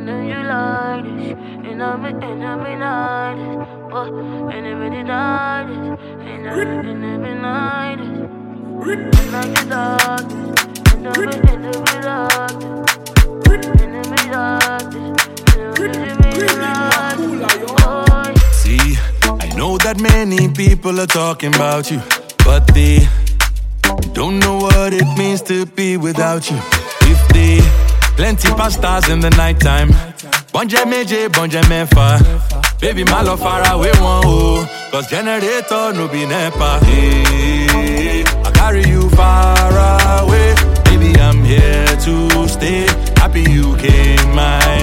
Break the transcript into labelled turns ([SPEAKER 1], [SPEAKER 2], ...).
[SPEAKER 1] know you like this. And I'm every night. Oh, and every night. And every night. And I get dark. And every night.
[SPEAKER 2] See, I know that many people are talking about you, but they don't know what it means to be without you. If they plenty pastas in the nighttime, bonje meje, bonje mefa. Baby, my love far away one oh, cause generator no be nepa. Hey, I carry you far away. Baby, I'm here to stay. Happy you came my